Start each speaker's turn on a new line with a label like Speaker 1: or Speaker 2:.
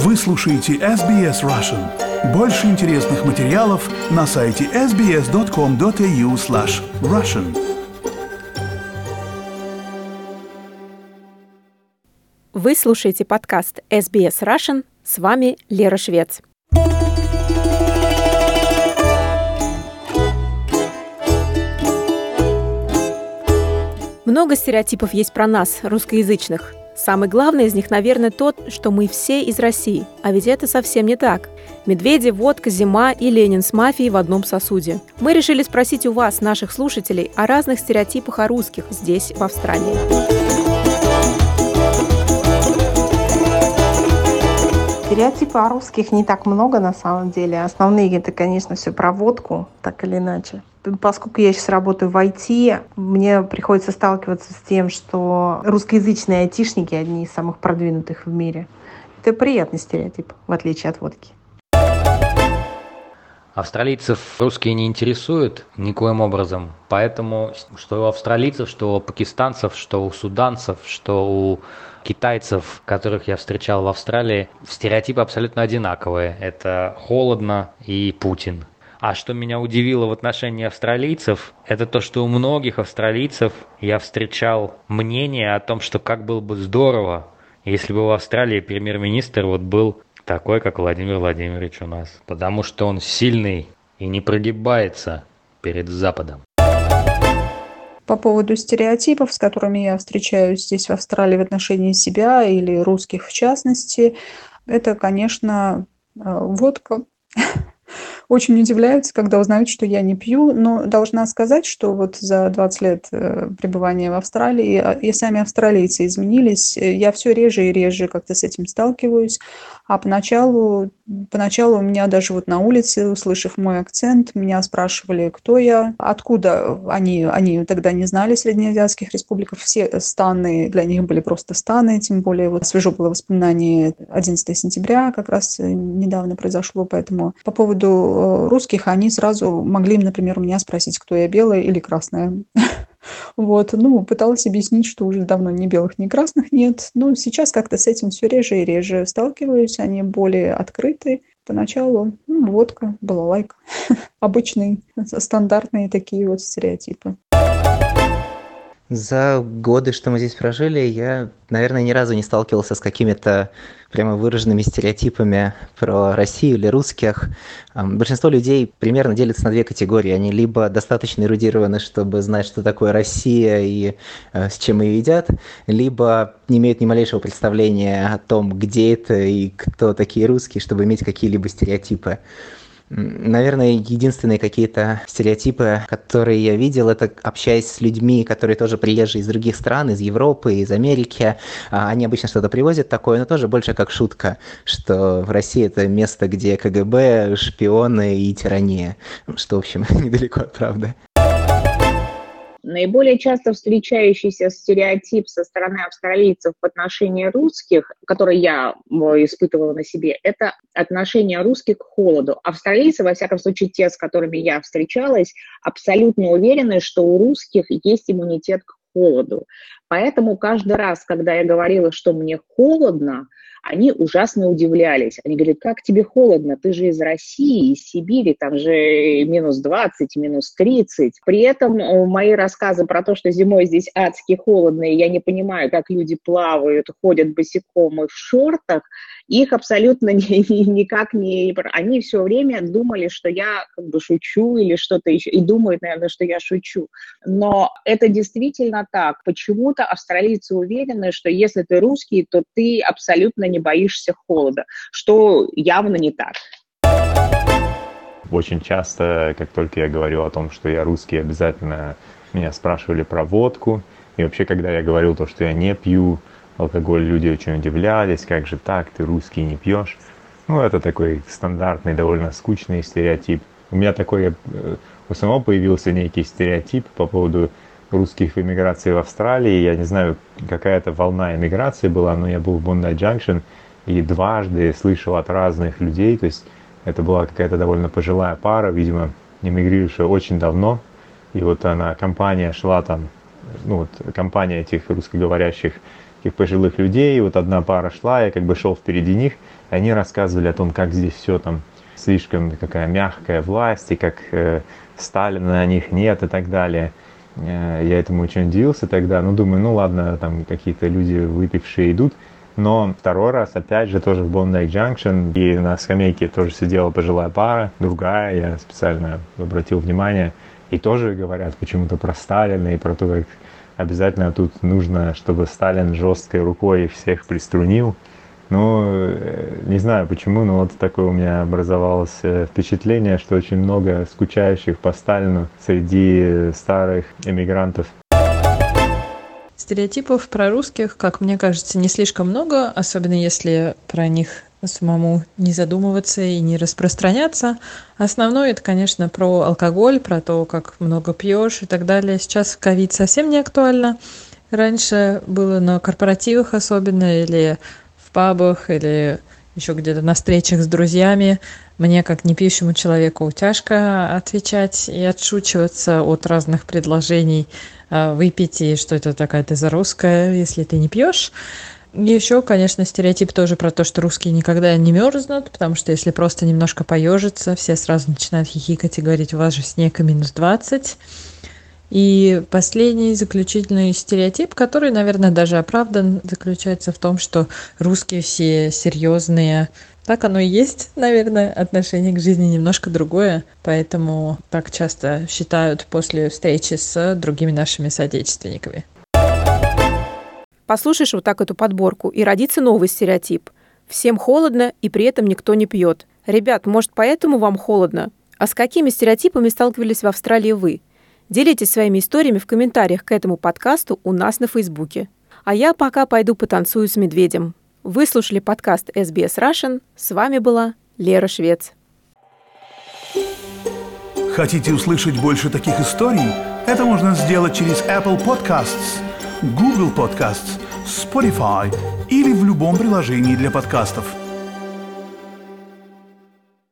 Speaker 1: Вы слушаете SBS Russian. Больше интересных материалов на сайте sbs.com.au/russian.
Speaker 2: Вы слушаете подкаст SBS Russian. С вами Лера Швец. Много стереотипов есть про нас, русскоязычных. Самый главный из них, наверное, тот, что мы все из России. А ведь это совсем не так. Медведи, водка, зима и Ленин с мафией в одном сосуде. Мы решили спросить у вас, наших слушателей, о разных стереотипах о русских здесь, в Австралии.
Speaker 3: Стереотипов о русских не так много на самом деле. Основные это, конечно, все про водку, так или иначе. Поскольку я сейчас работаю в IT, мне приходится сталкиваться с тем, что русскоязычные айтишники одни из самых продвинутых в мире. Это приятный стереотип, в отличие от водки.
Speaker 4: Австралийцев русские не интересуют никоим образом, поэтому что у австралийцев, что у пакистанцев, что у суданцев, что у китайцев, которых я встречал в Австралии, стереотипы абсолютно одинаковые. Это холодно и Путин. А что меня удивило в отношении австралийцев, это то, что у многих австралийцев я встречал мнение о том, что как было бы здорово, если бы в Австралии премьер-министр был такой, как Владимир Владимирович у нас. Потому что он сильный и не прогибается перед Западом.
Speaker 5: По поводу стереотипов, с которыми я встречаюсь здесь в Австралии в отношении себя или русских в частности, это, конечно, водка. Очень удивляются, когда узнают, что я не пью, но должна сказать, что вот за 20 лет пребывания в Австралии и сами австралийцы изменились. Я все реже и реже как-то с этим сталкиваюсь, а поначалу у меня даже вот на улице, услышав мой акцент, меня спрашивали, кто я, откуда они тогда не знали среднеазиатских республик, все станы для них были просто станы, тем более вот свежо было воспоминание 11 сентября, как раз недавно произошло, поэтому по поводу русских они сразу могли, например, у меня спросить, кто я, белая или красная. Вот, пыталась объяснить, что уже давно ни белых, ни красных нет. Но сейчас как-то с этим все реже и реже сталкиваюсь. Они более открыты. Поначалу водка, балалайка. Обычные, стандартные такие вот стереотипы.
Speaker 6: За годы, что мы здесь прожили, я, наверное, ни разу не сталкивался с какими-то прямо выраженными стереотипами про Россию или русских. Большинство людей примерно делятся на две категории. Они либо достаточно эрудированы, чтобы знать, что такое Россия и с чем ее едят, либо не имеют ни малейшего представления о том, где это и кто такие русские, чтобы иметь какие-либо стереотипы. Наверное, единственные какие-то стереотипы, которые я видел, это общаясь с людьми, которые тоже приезжие из других стран, из Европы, из Америки. Они обычно что-то привозят такое, но тоже больше как шутка, что в России это место, где КГБ, шпионы и тирания, что, в общем, недалеко от правды.
Speaker 7: Наиболее часто встречающийся стереотип со стороны австралийцев в отношении русских, который я испытывала на себе, это отношение русских к холоду. Австралийцы, во всяком случае те, с которыми я встречалась, абсолютно уверены, что у русских есть иммунитет к холоду. Поэтому каждый раз, когда я говорила, что мне холодно, они ужасно удивлялись. Они говорят, как тебе холодно? Ты же из России, из Сибири, там же минус 20, минус 30. При этом мои рассказы про то, что зимой здесь адски холодно, и я не понимаю, как люди плавают, ходят босиком и в шортах, их абсолютно никак не... Они все время думали, что я как бы шучу или что-то еще, и думают, наверное, что я шучу. Но это действительно так. Почему-то австралийцы уверены, что если ты русский, то ты абсолютно не боишься холода, что явно не так.
Speaker 8: Очень часто, как только я говорил о том, что я русский, обязательно меня спрашивали про водку. И вообще, когда я говорил то, что я не пью алкоголь, люди очень удивлялись, как же так, ты русский не пьешь. Это такой стандартный, довольно скучный стереотип. У меня такой, у самого появился некий стереотип по поводу русских в эмиграции в Австралии. Я не знаю, какая-то волна эмиграции была, но я был в Бондай-Джанкшн и дважды слышал от разных людей, то есть это была какая-то довольно пожилая пара, видимо, эмигрировавшая очень давно, и вот компания шла там, компания этих русскоговорящих русских пожилых людей. Вот одна пара шла, я как бы шел впереди них, и они рассказывали о том, как здесь все там слишком какая мягкая власть, и как Сталина на них нет и так далее. Я этому очень удивился тогда. Ну, думаю, ну ладно, там какие-то люди выпившие идут. Но второй раз, опять же, тоже в Bondi Junction, и на скамейке тоже сидела пожилая пара, другая, я специально обратил внимание, и тоже говорят почему-то про Сталина и про то, как обязательно тут нужно, чтобы Сталин жесткой рукой всех приструнил. Ну, не знаю почему, но вот такое у меня образовалось впечатление, что очень много скучающих по Сталину среди старых эмигрантов.
Speaker 9: Стереотипов про русских, как мне кажется, не слишком много, особенно если про них самому не задумываться и не распространяться. Основное это, конечно, про алкоголь, про то, как много пьешь и так далее. Сейчас ковид совсем не актуально. Раньше было на корпоративах особенно, или в пабах, или еще где-то на встречах с друзьями. Мне, как непьющему человеку, тяжко отвечать и отшучиваться от разных предложений выпить, и что это такая ты за русская, если ты не пьешь. И еще, конечно, стереотип тоже про то, что русские никогда не мерзнут, потому что если просто немножко поежиться, все сразу начинают хихикать и говорить, у вас же снег и минус 20. И последний заключительный стереотип, который, наверное, даже оправдан, заключается в том, что русские все серьезные. Так оно и есть, наверное, отношение к жизни немножко другое, поэтому так часто считают после встречи с другими нашими соотечественниками.
Speaker 2: Послушаешь вот так эту подборку, и родится новый стереотип. Всем холодно, и при этом никто не пьет. Ребят, может, поэтому вам холодно? А с какими стереотипами сталкивались в Австралии вы? Делитесь своими историями в комментариях к этому подкасту у нас на Фейсбуке. А я пока пойду потанцую с медведем. Вы слушали подкаст SBS Russian. С вами была Лера Швец.
Speaker 1: Хотите услышать больше таких историй? Это можно сделать через Apple Podcasts, Google Podcasts, Spotify или в любом приложении для подкастов.